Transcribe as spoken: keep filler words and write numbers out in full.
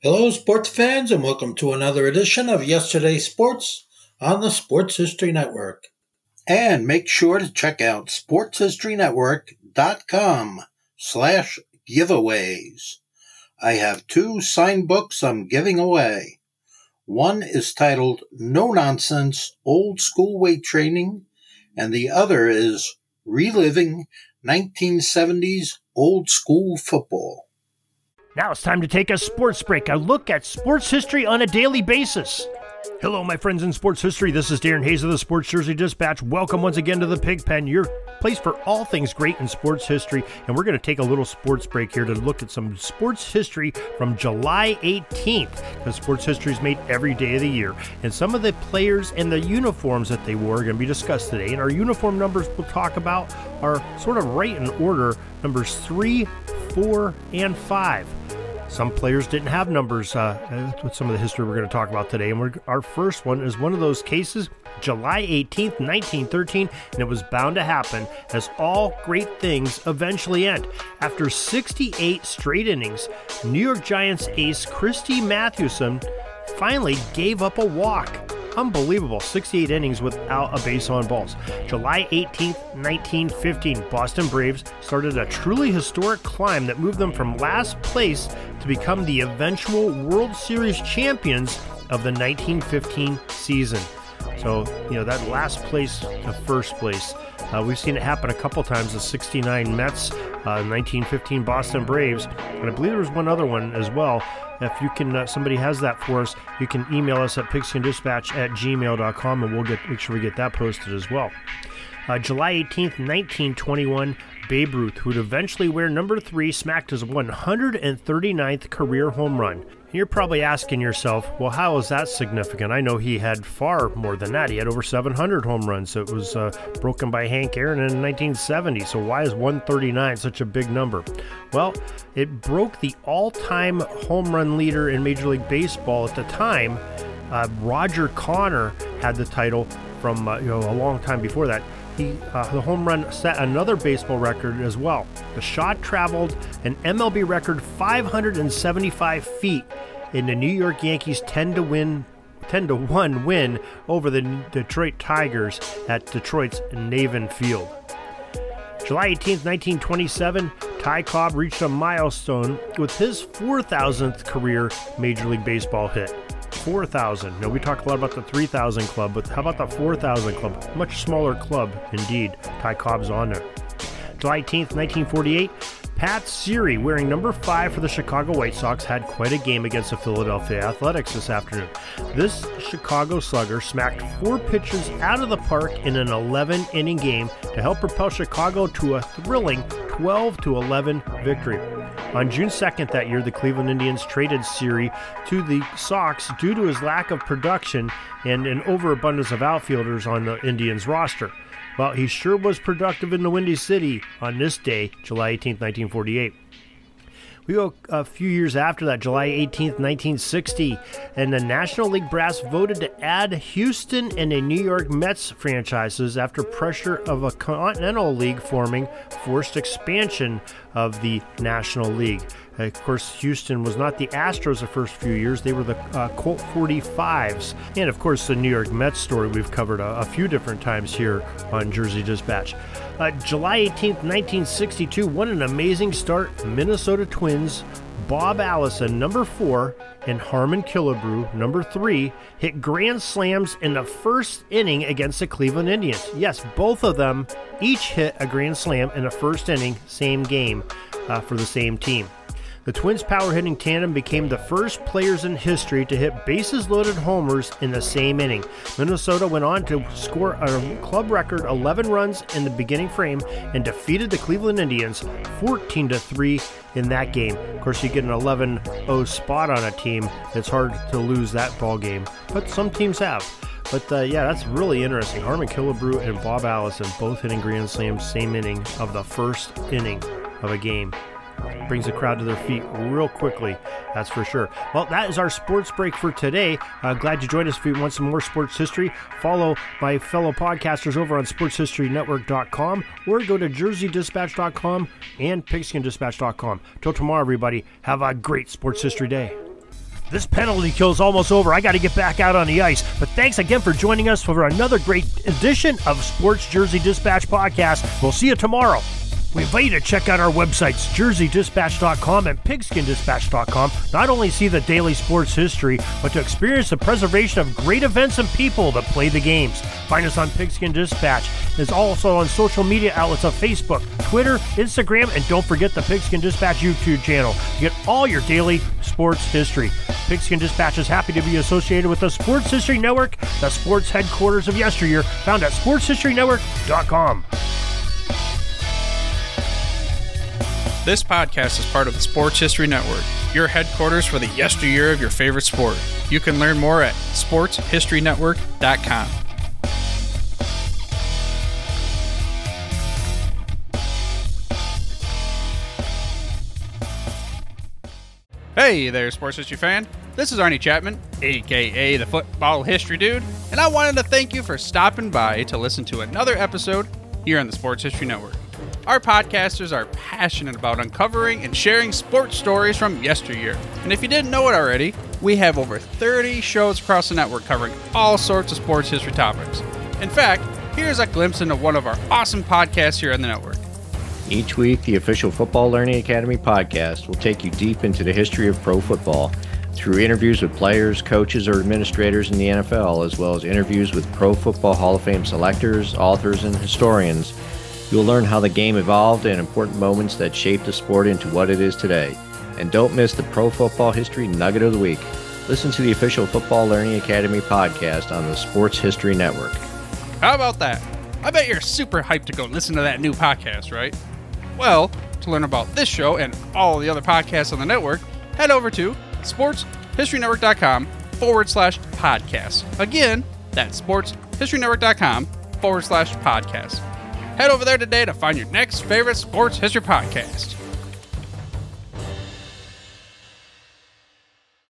Hello, sports fans, and welcome to another edition of Yesterday's Sports on the Sports History Network. And make sure to check out sportshistorynetwork.com slash giveaways. I have two signed books I'm giving away. One is titled No Nonsense Old School Weight Training, and the other is Reliving nineteen seventies Old School Football. Now it's time to take a sports break, a look at sports history on a daily basis. Hello, my friends in sports history. This is Darren Hayes of the Sports Jersey Dispatch. Welcome once again to the Pigpen, your place for all things great in sports history. And we're going to take a little sports break here to look at some sports history from July eighteenth, because sports history is made every day of the year. And some of the players and the uniforms that they wore are going to be discussed today. And our uniform numbers we'll talk about are sort of right in order, numbers three, four, and five. Some players didn't have numbers uh, with some of the history we're going to talk about today. And we're, our first one is one of those cases, July eighteenth, nineteen thirteen, and it was bound to happen, as all great things eventually end. After sixty-eight straight innings, New York Giants ace Christy Mathewson finally gave up a walk. Unbelievable, sixty-eight innings without a base on balls. July eighteenth, nineteen fifteen, Boston Braves started a truly historic climb that moved them from last place to become the eventual World Series champions of the nineteen fifteen season. So, you know, that last place to first place. Uh, we've seen it happen a couple times, the sixty-nine Mets, uh, nineteen fifteen Boston Braves, and I believe there was one other one as well. If you can, uh, somebody has that for us, you can email us at pigskindispatch at gmail dot com, and we'll get make sure we get that posted as well. Uh, July eighteenth, nineteen twenty-one, Babe Ruth, who would eventually wear number three, smacked his one hundred thirty-ninth career home run. You're probably asking yourself, well, how is that significant? I know he had far more than that. He had over seven hundred home runs. It was uh, broken by Hank Aaron in nineteen seventy. So why is one thirty-nine such a big number? Well, it broke the all-time home run leader in Major League Baseball at the time. Uh, Roger Connor had the title from uh, you know a long time before that. He, uh, the home run set another baseball record as well. The shot traveled an M L B record five hundred seventy-five feet in the New York Yankees' ten to one win over the Detroit Tigers at Detroit's Navin Field. July eighteenth, nineteen twenty-seven, Ty Cobb reached a milestone with his four thousandth career Major League Baseball hit. four thousand. Now, we talk a lot about the three thousand club, but how about the four thousand club? Much smaller club, indeed. Ty Cobb's on there. July eighteenth, nineteen forty-eight, Pat Seary, wearing number five for the Chicago White Sox, had quite a game against the Philadelphia Athletics this afternoon. This Chicago slugger smacked four pitches out of the park in an eleven-inning game to help propel Chicago to a thrilling twelve to eleven victory. On June second that year, the Cleveland Indians traded Seary to the Sox due to his lack of production and an overabundance of outfielders on the Indians roster. Well, he sure was productive in the Windy City on this day, July eighteenth, nineteen forty-eight. We go a few years after that, July eighteenth, nineteen sixty, and the National League brass voted to add Houston and the New York Mets franchises after pressure of a Continental League forming forced expansion of the National League. Of course, Houston was not the Astros the first few years. They were the uh, Colt forty-fives. And, of course, the New York Mets story we've covered a, a few different times here on Jersey Dispatch. Uh, July eighteenth, nineteen sixty-two, what an amazing start. Minnesota Twins, Bob Allison, number four, and Harmon Killebrew, number three, hit grand slams in the first inning against the Cleveland Indians. Yes, both of them each hit a grand slam in the first inning, same game uh, for the same team. The Twins' power-hitting tandem became the first players in history to hit bases-loaded homers in the same inning. Minnesota went on to score a club record eleven runs in the beginning frame and defeated the Cleveland Indians fourteen to three in that game. Of course, you get an eleven oh spot on a team, it's hard to lose that ball game, but some teams have. But uh, yeah, that's really interesting. Harmon Killebrew and Bob Allison both hitting grand slams, same inning of the first inning of a game. Brings the crowd to their feet real quickly, that's for sure. Well, that is our sports break for today. Uh, glad you joined us. If you want some more sports history, follow my fellow podcasters over on sports history network dot com or go to jersey dispatch dot com and pigskin dispatch dot com. Till tomorrow, everybody, have a great sports history day. This penalty kill is almost over. I got to get back out on the ice. But thanks again for joining us for another great edition of Sports Jersey Dispatch Podcast. We'll see you tomorrow. We invite you to check out our websites, jersey dispatch dot com and pigskin dispatch dot com. Not only see the daily sports history, but to experience the preservation of great events and people that play the games. Find us on Pigskin Dispatch. It's also on social media outlets of Facebook, Twitter, Instagram, and don't forget the Pigskin Dispatch YouTube channel to get all your daily sports history. Pigskin Dispatch is happy to be associated with the Sports History Network, the sports headquarters of yesteryear, found at sports history network dot com. This podcast is part of the Sports History Network, your headquarters for the yesteryear of your favorite sport. You can learn more at sports history network dot com. Hey there, sports history fan. This is Arnie Chapman, aka the Football History Dude, and I wanted to thank you for stopping by to listen to another episode here on the Sports History Network. Our podcasters are passionate about uncovering and sharing sports stories from yesteryear. And if you didn't know it already, we have over thirty shows across the network covering all sorts of sports history topics. In fact, here's a glimpse into one of our awesome podcasts here on the network. Each week, the official Football Learning Academy podcast will take you deep into the history of pro football through interviews with players, coaches, or administrators in the N F L, as well as interviews with Pro Football Hall of Fame selectors, authors, and historians. You'll learn how the game evolved and important moments that shaped the sport into what it is today. And don't miss the Pro Football History Nugget of the Week. Listen to the official Football Learning Academy podcast on the Sports History Network. How about that? I bet you're super hyped to go listen to that new podcast, right? Well, to learn about this show and all the other podcasts on the network, head over to sports history network dot com forward slash podcast. Again, that's sports history network dot com forward slash podcast. Head over there today to find your next favorite sports history podcast.